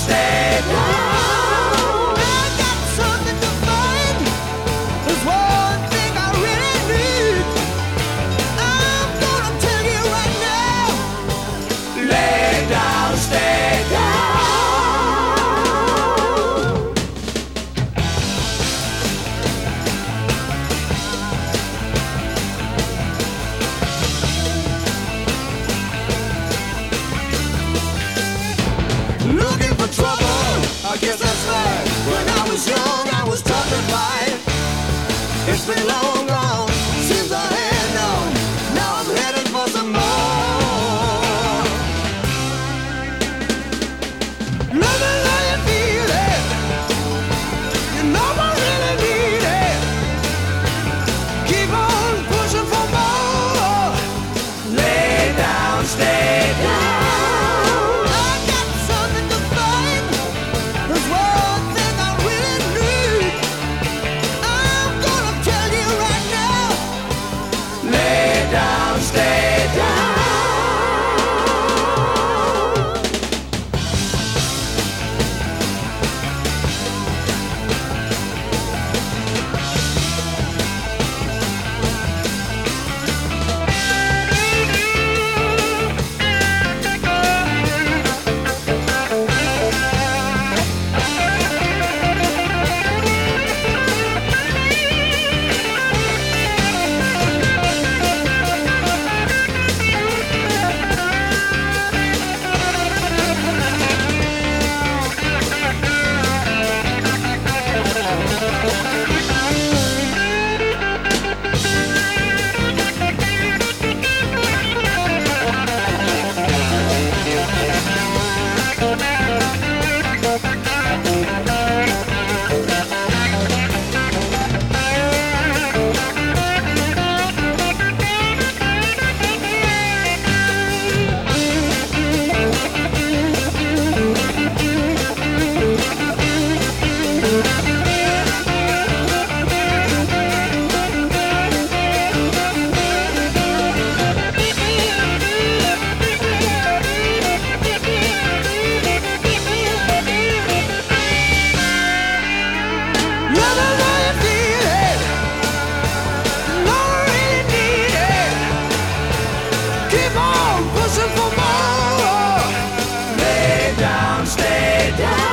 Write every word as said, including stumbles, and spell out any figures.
stay down. I got something to find. There's one thing I really need. I'm gonna tell you right now. Lay down, stay down. Looking for trouble, I guess that's right. When I was young, I was tough and fine. It's been long gone since I had none. Now I'm heading for some more. Love it how you feel it. You know I really need it. Keep on pushing for more. Lay down, stay down. I got something to find. There's one thing I really need. I'm gonna tell you right now. Lay down, stay down. Love it how you feel it. Know I really need it. Keep on pushing for more. Lay down, stay down.